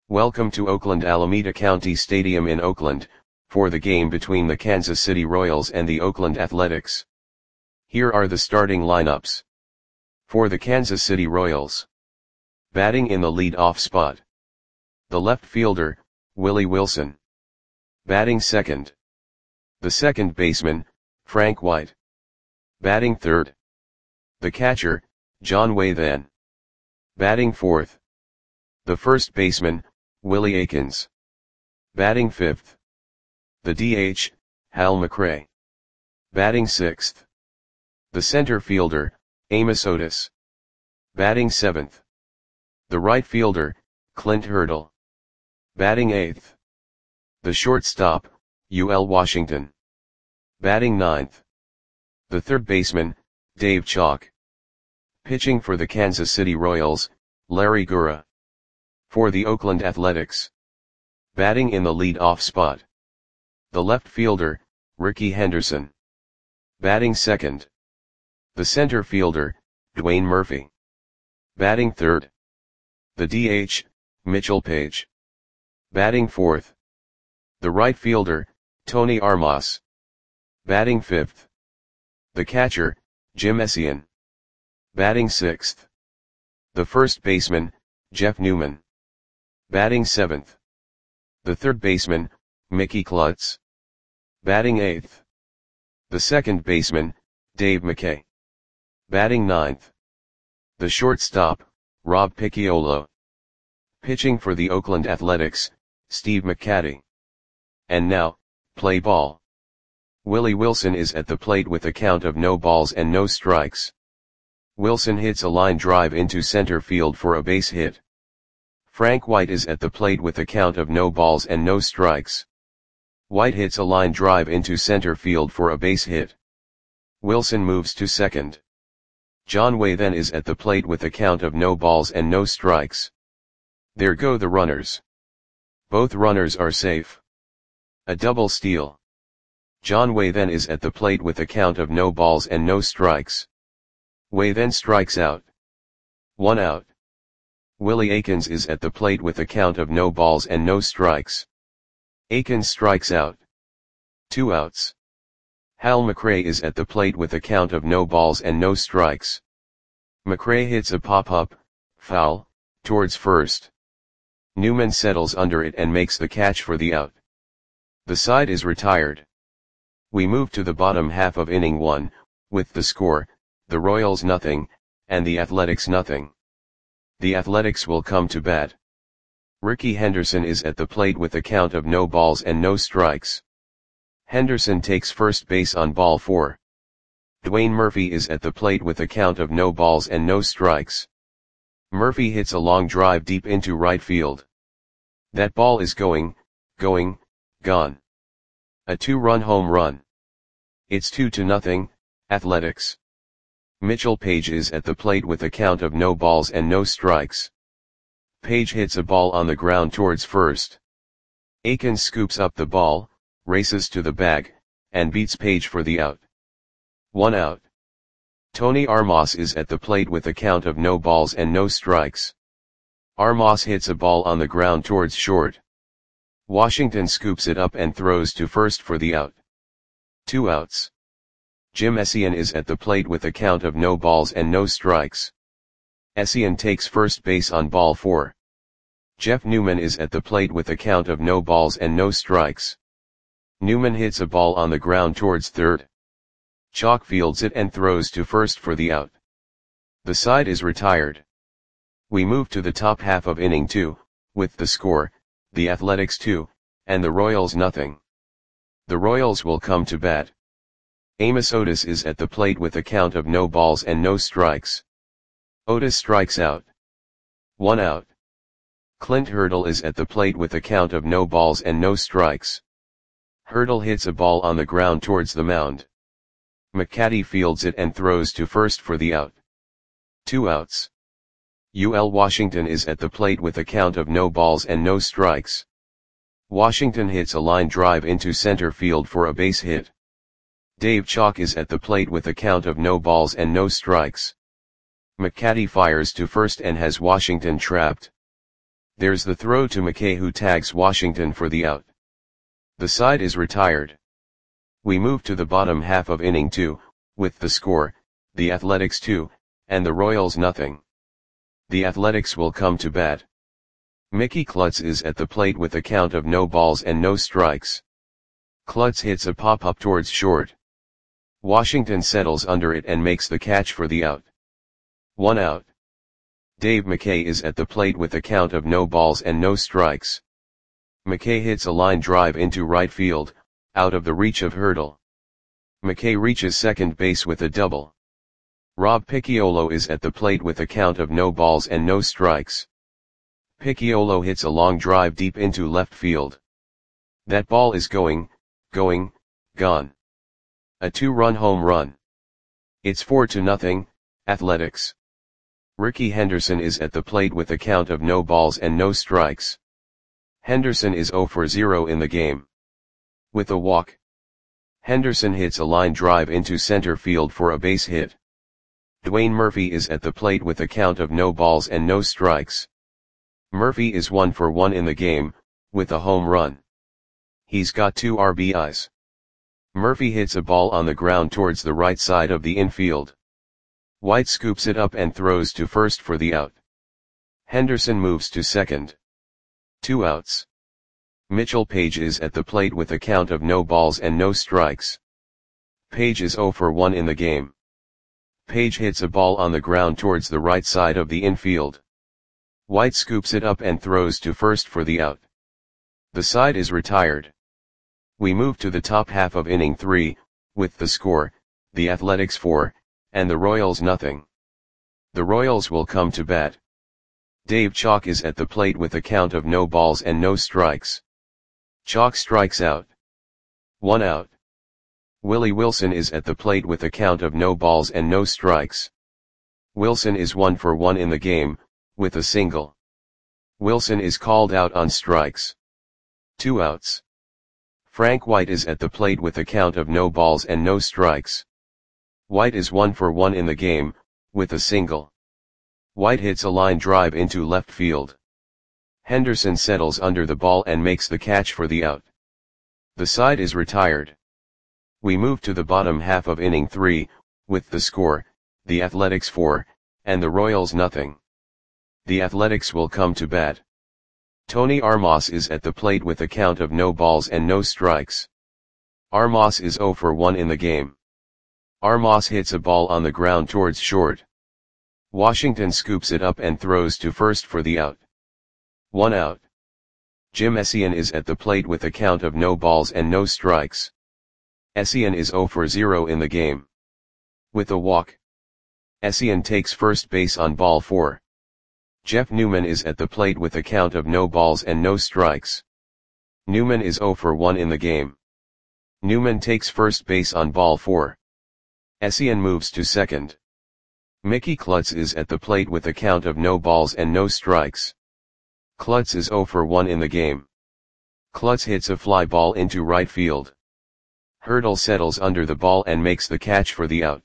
Welcome to Oakland Alameda County Stadium in Oakland, for the game between the Kansas City Royals and the Oakland Athletics. Here are the starting lineups. For the Kansas City Royals. Batting in the lead-off spot. The left fielder, Willie Wilson. Batting second. The second baseman, Frank White. Batting third. The catcher, John Wathan. Batting fourth. The first baseman, Willie Aikens. Batting fifth. The DH, Hal McRae. Batting sixth. The center fielder, Amos Otis. Batting seventh. The right fielder, Clint Hurdle. Batting eighth. The shortstop, UL Washington. Batting ninth. The third baseman, Dave Chalk. Pitching for the Kansas City Royals, Larry Gura. For the Oakland Athletics. Batting in the lead-off spot. The left fielder, Rickey Henderson. Batting second. The center fielder, Dwayne Murphy. Batting third. The DH, Mitchell Page. Batting fourth. The right fielder, Tony Armas. Batting fifth. The catcher, Jim Essien. Batting sixth. The first baseman, Jeff Newman. Batting seventh. The third baseman, Mickey Klutz. Batting eighth. The second baseman, Dave McKay. Batting ninth. The shortstop, Rob Picciolo. Pitching for the Oakland Athletics, Steve McCatty. And now, play ball. Willie Wilson is at the plate with a count of no balls and no strikes. Wilson hits a line drive into center field for a base hit. Frank White is at the plate with a count of no balls and no strikes. White hits a line drive into center field for a base hit. Wilson moves to second. John Wathan is at the plate with a count of no balls and no strikes. There go the runners. Both runners are safe. A double steal. John Wathan is at the plate with a count of no balls and no strikes. Wathan strikes out. 1 out. Willie Aikens is at the plate with a count of no balls and no strikes. Aikens strikes out. 2 outs. Hal McRae is at the plate with a count of no balls and no strikes. McRae hits a pop-up, foul, towards first. Newman settles under it and makes the catch for the out. The side is retired. We move to the bottom half of inning 1, with the score, the Royals nothing, and the Athletics nothing. The Athletics will come to bat. Rickey Henderson is at the plate with a count of no balls and no strikes. Henderson takes first base on ball 4. Dwayne Murphy is at the plate with a count of no balls and no strikes. Murphy hits a long drive deep into right field. That ball is gone. A 2-run home run. It's 2-0, Athletics. Mitchell Page is at the plate with a count of no balls and no strikes. Page hits a ball on the ground towards first. Aikens scoops up the ball, races to the bag, and beats Page for the out. 1 out. Tony Armas is at the plate with a count of no balls and no strikes. Armas hits a ball on the ground towards short. Washington scoops it up and throws to first for the out. 2 outs. Jim Essien is at the plate with a count of no balls and no strikes. Essien takes first base on ball 4. Jeff Newman is at the plate with a count of no balls and no strikes. Newman hits a ball on the ground towards third. Chalk fields it and throws to first for the out. The side is retired. We move to the top half of inning 2, with the score, the Athletics 2, and the Royals nothing. The Royals will come to bat. Amos Otis is at the plate with a count of no balls and no strikes. Otis strikes out. 1 out. Clint Hurdle is at the plate with a count of no balls and no strikes. Hurdle hits a ball on the ground towards the mound. McCatty fields it and throws to first for the out. 2 outs. UL Washington is at the plate with a count of no balls and no strikes. Washington hits a line drive into center field for a base hit. Dave Chalk is at the plate with a count of no balls and no strikes. McCatty fires to first and has Washington trapped. There's the throw to McKay, who tags Washington for the out. The side is retired. We move to the bottom half of inning 2, with the score, the Athletics 2, and the Royals nothing. The Athletics will come to bat. Mickey Klutz is at the plate with a count of no balls and no strikes. Klutz hits a pop-up towards short. Washington settles under it and makes the catch for the out. 1 out. Dave McKay is at the plate with a count of no balls and no strikes. McKay hits a line drive into right field, out of the reach of Hurdle. McKay reaches second base with a double. Rob Picciolo is at the plate with a count of no balls and no strikes. Picciolo hits a long drive deep into left field. That ball is gone. A 2-run home run. It's 4-0, Athletics. Rickey Henderson is at the plate with a count of no balls and no strikes. Henderson is 0 for 0 in the game. With a walk. Henderson hits a line drive into center field for a base hit. Dwayne Murphy is at the plate with a count of no balls and no strikes. Murphy is 1 for 1 in the game, with a home run. He's got 2 RBIs. Murphy hits a ball on the ground towards the right side of the infield. White scoops it up and throws to first for the out. Henderson moves to second. 2 outs. Mitchell Page is at the plate with a count of no balls and no strikes. Page is 0 for 1 in the game. Page hits a ball on the ground towards the right side of the infield. White scoops it up and throws to first for the out. The side is retired. We move to the top half of inning 3, with the score, the Athletics 4, and the Royals nothing. The Royals will come to bat. Dave Chalk is at the plate with a count of no balls and no strikes. Chalk strikes out. 1 out. Willie Wilson is at the plate with a count of no balls and no strikes. Wilson is 1 for 1 in the game, with a single. Wilson is called out on strikes. 2 outs. Frank White is at the plate with a count of no balls and no strikes. White is 1 for 1 in the game, with a single. White hits a line drive into left field. Henderson settles under the ball and makes the catch for the out. The side is retired. We move to the bottom half of inning 3, with the score, the Athletics 4, and the Royals nothing. The Athletics will come to bat. Tony Armas is at the plate with a count of no balls and no strikes. Armas is 0 for 1 in the game. Armas hits a ball on the ground towards short. Washington scoops it up and throws to first for the out. 1 out. Jim Essien is at the plate with a count of no balls and no strikes. Essien is 0 for 0 in the game. With a walk. Essien takes first base on ball 4. Jeff Newman is at the plate with a count of no balls and no strikes. Newman is 0 for 1 in the game. Newman takes first base on ball 4. Essien moves to second. Mickey Klutz is at the plate with a count of no balls and no strikes. Klutz is 0 for 1 in the game. Klutz hits a fly ball into right field. Hurdle settles under the ball and makes the catch for the out.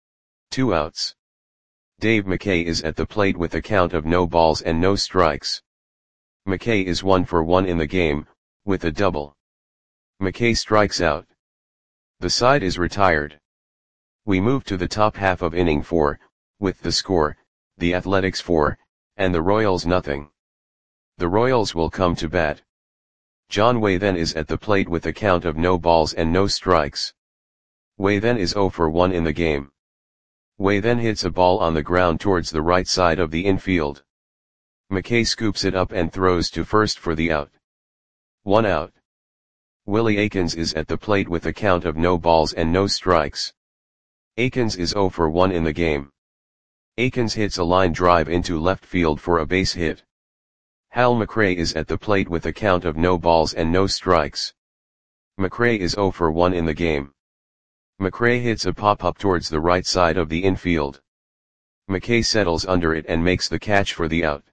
2 outs. Dave McKay is at the plate with a count of no balls and no strikes. McKay is 1 for 1 in the game, with a double. McKay strikes out. The side is retired. We move to the top half of inning 4, with the score, the Athletics 4, and the Royals nothing. The Royals will come to bat. John Way then is at the plate with a count of no balls and no strikes. Way then is 0 for 1 in the game. Way then hits a ball on the ground towards the right side of the infield. McKay scoops it up and throws to first for the out. 1 out. Willie Aikens is at the plate with a count of no balls and no strikes. Aikens is 0 for 1 in the game. Aikens hits a line drive into left field for a base hit. Hal McRae is at the plate with a count of no balls and no strikes. McRae is 0 for 1 in the game. McRae hits a pop-up towards the right side of the infield. McKay settles under it and makes the catch for the out.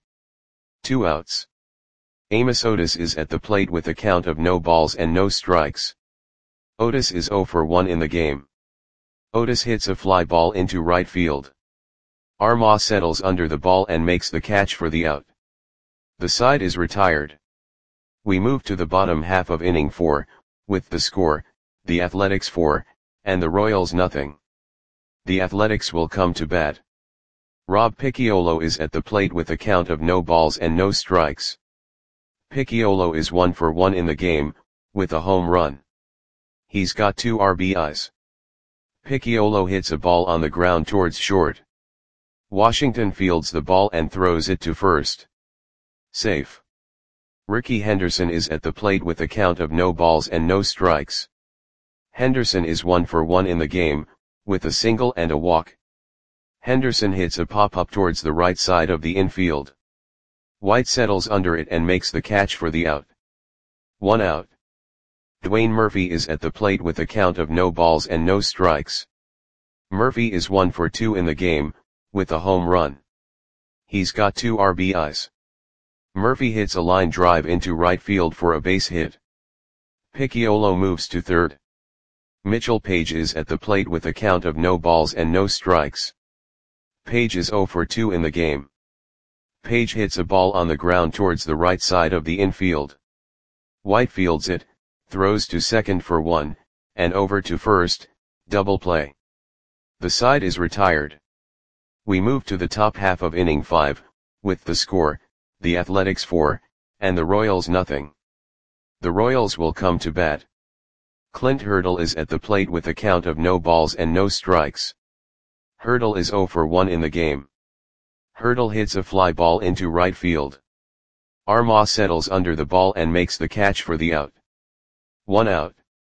2 outs. Amos Otis is at the plate with a count of no balls and no strikes. Otis is 0 for 1 in the game. Otis hits a fly ball into right field. Armas settles under the ball and makes the catch for the out. The side is retired. We move to the bottom half of inning 4, with the score, the Athletics 4, and the Royals nothing. The Athletics will come to bat. Rob Picciolo is at the plate with a count of no balls and no strikes. Picciolo is 1 for 1 in the game, with a home run. He's got 2 RBIs. Picciolo hits a ball on the ground towards short. Washington fields the ball and throws it to first. Safe. Rickey Henderson is at the plate with a count of no balls and no strikes. Henderson is 1 for 1 in the game, with a single and a walk. Henderson hits a pop-up towards the right side of the infield. White settles under it and makes the catch for the out. 1 out. Dwayne Murphy is at the plate with a count of no balls and no strikes. Murphy is 1 for 2 in the game, with a home run. He's got 2 RBIs. Murphy hits a line drive into right field for a base hit. Picciolo moves to third. Mitchell Page is at the plate with a count of no balls and no strikes. Page is 0 for 2 in the game. Page hits a ball on the ground towards the right side of the infield. White fields it, throws to second for 1, and over to first, double play. The side is retired. We move to the top half of inning 5, with the score, the Athletics 4, and the Royals nothing. The Royals will come to bat. Clint Hurdle is at the plate with a count of no balls and no strikes. Hurdle is 0 for 1 in the game. Hurdle hits a fly ball into right field. Armah settles under the ball and makes the catch for the out. 1 out.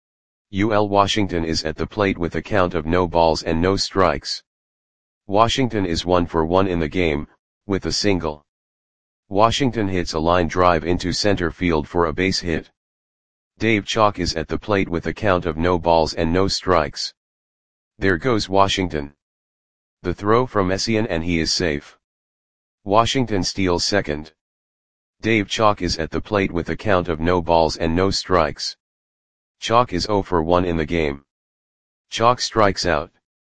UL Washington is at the plate with a count of no balls and no strikes. Washington is 1 for 1 in the game, with a single. Washington hits a line drive into center field for a base hit. Dave Chalk is at the plate with a count of no balls and no strikes. There goes Washington. The throw from Essien and he is safe. Washington steals second. Dave Chalk is at the plate with a count of no balls and no strikes. Chalk is 0 for 1 in the game. Chalk strikes out.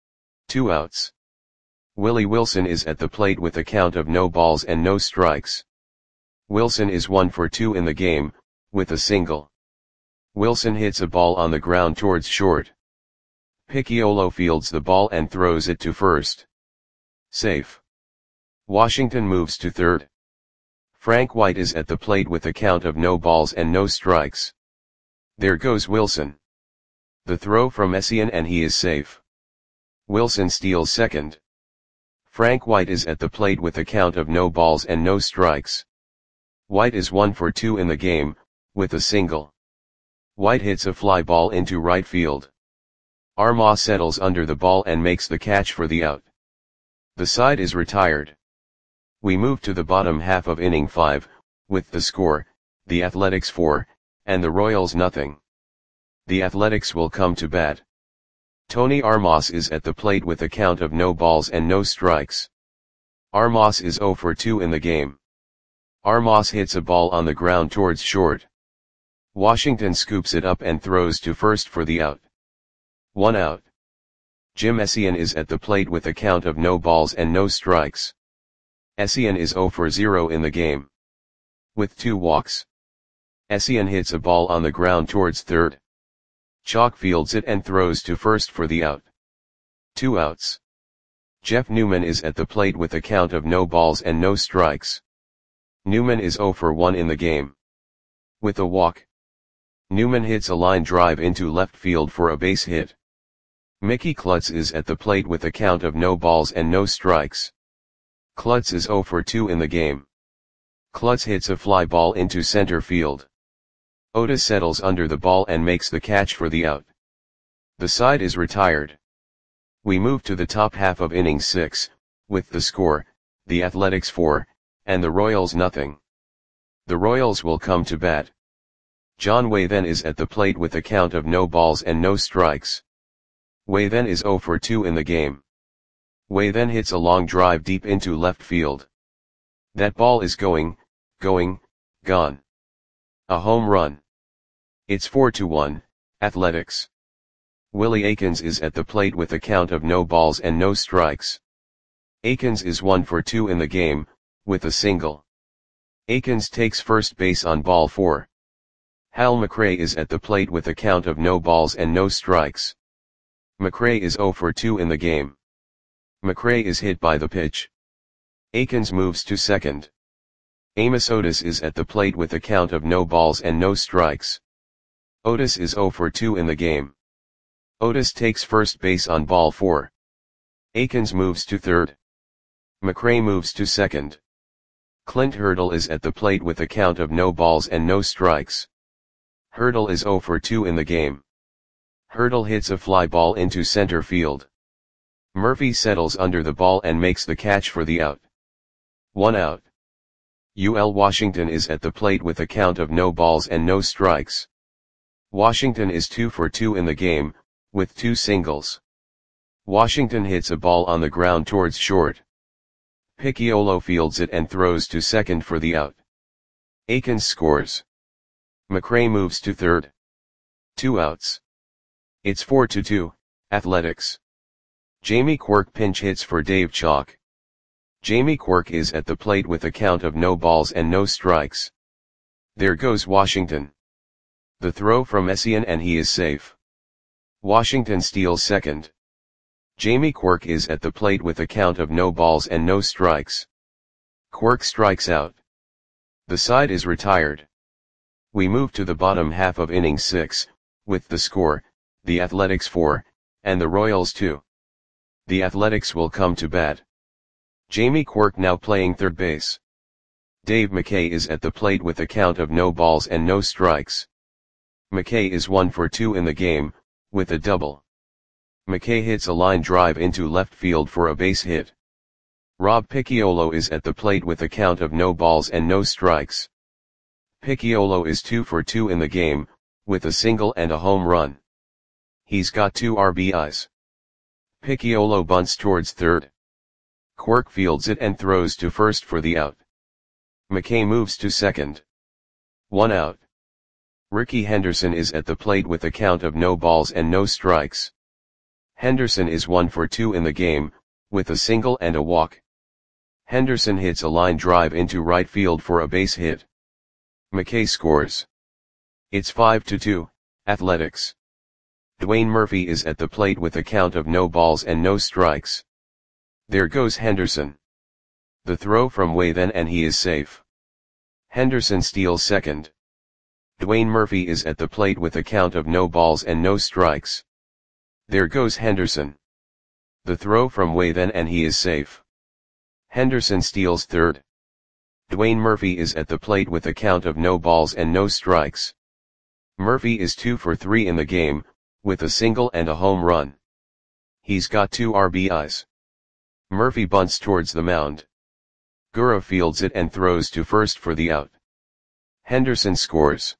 2 outs. Willie Wilson is at the plate with a count of no balls and no strikes. Wilson is 1 for 2 in the game, with a single. Wilson hits a ball on the ground towards short. Picciolo fields the ball and throws it to first. Safe. Washington moves to third. Frank White is at the plate with a count of no balls and no strikes. There goes Wilson. The throw from Essien and he is safe. Wilson steals second. Frank White is at the plate with a count of no balls and no strikes. White is 1 for 2 in the game, with a single. White hits a fly ball into right field. Armah settles under the ball and makes the catch for the out. The side is retired. We move to the bottom half of inning 5, with the score, the Athletics 4, and the Royals nothing. The Athletics will come to bat. Tony Armas is at the plate with a count of no balls and no strikes. Armas is 0 for 2 in the game. Armas hits a ball on the ground towards short. Washington scoops it up and throws to first for the out. 1 out. Jim Essien is at the plate with a count of no balls and no strikes. Essien is 0 for 0 in the game. With 2 walks. Essien hits a ball on the ground towards third. Chalk fields it and throws to first for the out. 2 outs. Jeff Newman is at the plate with a count of no balls and no strikes. Newman is 0 for 1 in the game. With a walk. Newman hits a line drive into left field for a base hit. Mickey Klutz is at the plate with a count of no balls and no strikes. Klutz is 0 for 2 in the game. Klutz hits a fly ball into center field. Otis settles under the ball and makes the catch for the out. The side is retired. We move to the top half of inning 6, with the score, the Athletics 4, and the Royals nothing. The Royals will come to bat. John Wathen is at the plate with a count of no balls and no strikes. Wathen is 0 for 2 in the game. Wathen hits a long drive deep into left field. That ball is gone. A home run. It's 4-1, Athletics. Willie Aikens is at the plate with a count of no balls and no strikes. Aikens is 1 for 2 in the game, with a single. Akins takes first base on ball 4. Hal McRae is at the plate with a count of no balls and no strikes. McRae is 0 for 2 in the game. McRae is hit by the pitch. Akins moves to second. Amos Otis is at the plate with a count of no balls and no strikes. Otis is 0 for 2 in the game. Otis takes first base on ball 4. Akins moves to third. McRae moves to second. Clint Hurdle is at the plate with a count of no balls and no strikes. Hurdle is 0 for 2 in the game. Hurdle hits a fly ball into center field. Murphy settles under the ball and makes the catch for the out. 1 out. UL Washington is at the plate with a count of no balls and no strikes. Washington is 2 for 2 in the game, with 2 singles. Washington hits a ball on the ground towards short. Picciolo fields it and throws to second for the out. Akins scores. McRae moves to third. 2 outs. It's 4-2, Athletics. Jamie Quirk pinch hits for Dave Chalk. Jamie Quirk is at the plate with a count of no balls and no strikes. There goes Washington. The throw from Essien and he is safe. Washington steals second. Jamie Quirk is at the plate with a count of no balls and no strikes. Quirk strikes out. The side is retired. We move to the bottom half of inning 6, with the score, the Athletics 4, and the Royals 2. The Athletics will come to bat. Jamie Quirk now playing third base. Dave McKay is at the plate with a count of no balls and no strikes. McKay is 1 for 2 in the game, with a double. McKay hits a line drive into left field for a base hit. Rob Picciolo is at the plate with a count of no balls and no strikes. Picciolo is 2 for 2 in the game, with a single and a home run. He's got 2 RBIs. Picciolo bunts towards third. Quirk fields it and throws to first for the out. McKay moves to second. 1 out. Ricky Henderson is at the plate with a count of no balls and no strikes. Henderson is 1 for 2 in the game, with a single and a walk. Henderson hits a line drive into right field for a base hit. McKay scores. It's 5-2, Athletics. Dwayne Murphy is at the plate with a count of no balls and no strikes. There goes Henderson. The throw from way then and he is safe. Henderson steals second. Dwayne Murphy is at the plate with a count of no balls and no strikes. There goes Henderson. The throw from way then and he is safe. Henderson steals third. Dwayne Murphy is at the plate with a count of no balls and no strikes. Murphy is 2 for 3 in the game, with a single and a home run. He's got 2 RBIs. Murphy bunts towards the mound. Gura fields it and throws to first for the out. Henderson scores.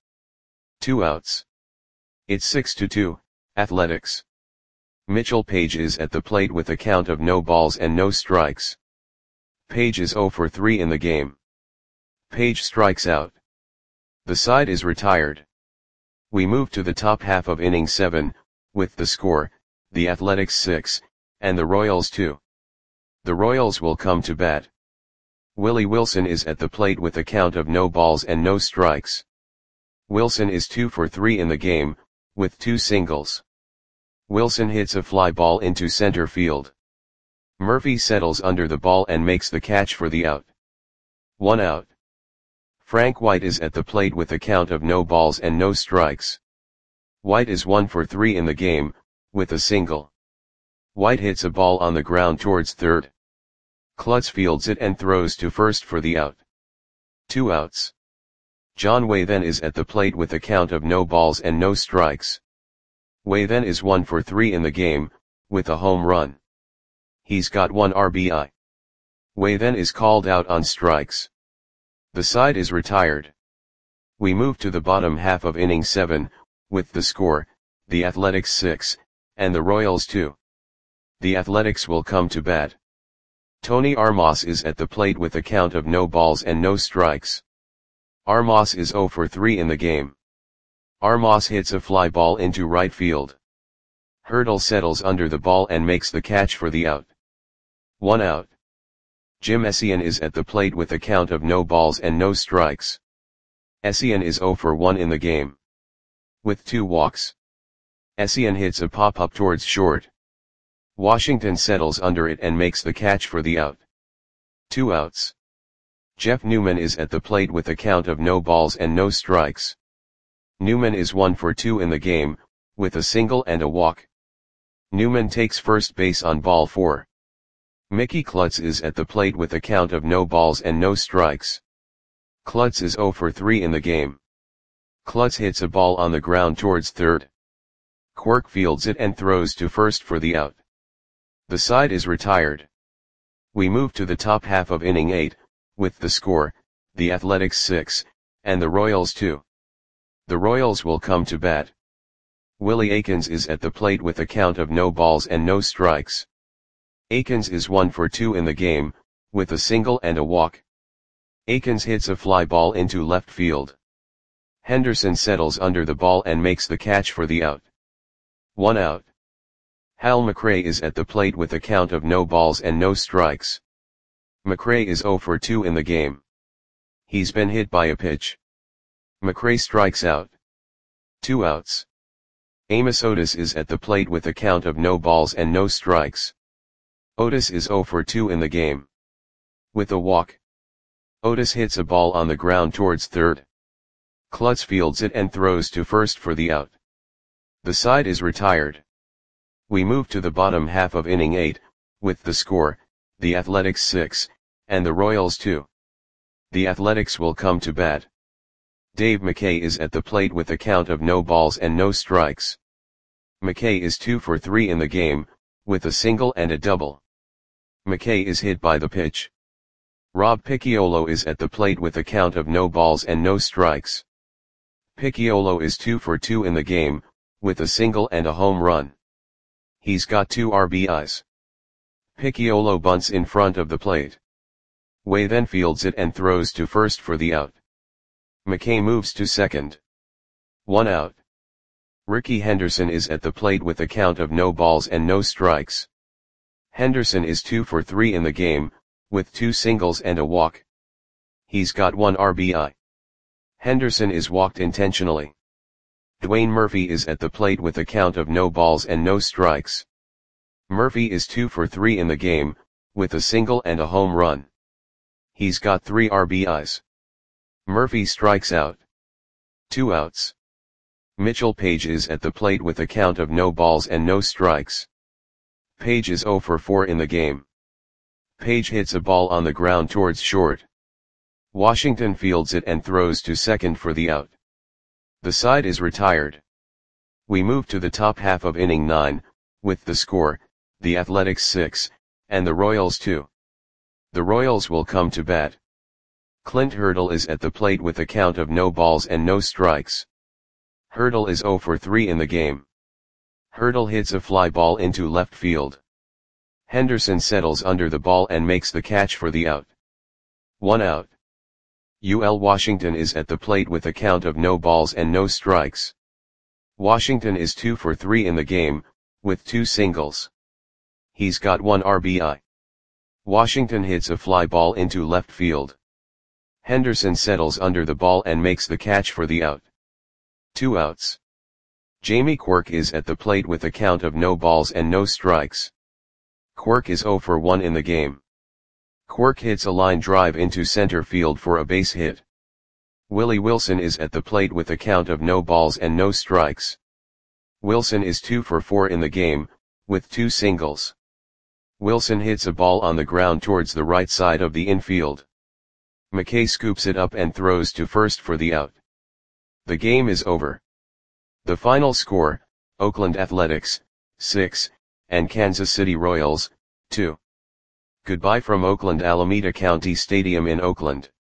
2 outs. It's 6-2, Athletics. Mitchell Page is at the plate with a count of no balls and no strikes. Page is 0 for 3 in the game. Page strikes out. The side is retired. We move to the top half of inning 7, with the score, the Athletics 6, and the Royals 2. The Royals will come to bat. Willie Wilson is at the plate with a count of no balls and no strikes. Wilson is 2 for 3 in the game, with 2 singles. Wilson hits a fly ball into center field. Murphy settles under the ball and makes the catch for the out. 1 out. Frank White is at the plate with a count of no balls and no strikes. White is 1 for 3 in the game, with a single. White hits a ball on the ground towards third. Klutz fields it and throws to first for the out. 2 outs. John Way then is at the plate with a count of no balls and no strikes. Way then is 1 for 3 in the game, with a home run. He's got 1 RBI. Way then is called out on strikes. The side is retired. We move to the bottom half of inning 7, with the score, the Athletics 6, and the Royals 2. The Athletics will come to bat. Tony Armas is at the plate with a count of no balls and no strikes. Armas is 0 for 3 in the game. Armas hits a fly ball into right field. Hurdle settles under the ball and makes the catch for the out. 1 out. Jim Essien is at the plate with a count of no balls and no strikes. Essien is 0 for 1 in the game. With 2 walks. Essien hits a pop-up towards short. Washington settles under it and makes the catch for the out. 2 outs. Jeff Newman is at the plate with a count of no balls and no strikes. Newman is 1 for 2 in the game, with a single and a walk. Newman takes first base on ball 4. Mickey Klutz is at the plate with a count of no balls and no strikes. Klutz is 0 for 3 in the game. Klutz hits a ball on the ground towards third. Quirk fields it and throws to first for the out. The side is retired. We move to the top half of inning 8, with the score, the Athletics 6, and the Royals 2. The Royals will come to bat. Willie Aikens is at the plate with a count of no balls and no strikes. Aikens is 1 for 2 in the game, with a single and a walk. Aikens hits a fly ball into left field. Henderson settles under the ball and makes the catch for the out. 1 out. Hal McRae is at the plate with a count of no balls and no strikes. McRae is 0 for 2 in the game. He's been hit by a pitch. McRae strikes out. 2 outs. Amos Otis is at the plate with a count of no balls and no strikes. Otis is 0 for 2 in the game. With a walk. Otis hits a ball on the ground towards third. Klutz fields it and throws to first for the out. The side is retired. We move to the bottom half of inning 8, with the score, the Athletics 6, and the Royals 2. The Athletics will come to bat. Dave McKay is at the plate with a count of no balls and no strikes. McKay is 2 for 3 in the game, with a single and a double. McKay is hit by the pitch. Rob Picciolo is at the plate with a count of no balls and no strikes. Picciolo is 2 for 2 in the game, with a single and a home run. He's got 2 RBIs. Picciolo bunts in front of the plate. Way then fields it and throws to first for the out. McKay moves to second. 1 out. Ricky Henderson is at the plate with a count of no balls and no strikes. Henderson is 2 for 3 in the game, with 2 singles and a walk. He's got 1 RBI. Henderson is walked intentionally. Dwayne Murphy is at the plate with a count of no balls and no strikes. Murphy is 2 for 3 in the game, with a single and a home run. He's got 3 RBIs. Murphy strikes out. 2 outs. Mitchell Page is at the plate with a count of no balls and no strikes. Page is 0 for 4 in the game. Page hits a ball on the ground towards short. Washington fields it and throws to second for the out. The side is retired. We move to the top half of inning 9, with the score, the Athletics 6, and the Royals 2. The Royals will come to bat. Clint Hurdle is at the plate with a count of no balls and no strikes. Hurdle is 0 for 3 in the game. Hurdle hits a fly ball into left field. Henderson settles under the ball and makes the catch for the out. 1 out. UL Washington is at the plate with a count of no balls and no strikes. Washington is 2 for 3 in the game, with 2 singles. He's got 1 RBI. Washington hits a fly ball into left field. Henderson settles under the ball and makes the catch for the out. 2 outs. Jamie Quirk is at the plate with a count of no balls and no strikes. Quirk is 0 for 1 in the game. Quirk hits a line drive into center field for a base hit. Willie Wilson is at the plate with a count of no balls and no strikes. Wilson is 2 for 4 in the game, with 2 singles. Wilson hits a ball on the ground towards the right side of the infield. McKay scoops it up and throws to first for the out. The game is over. The final score, Oakland Athletics, 6, and Kansas City Royals, 2. Goodbye from Oakland Alameda County Stadium in Oakland.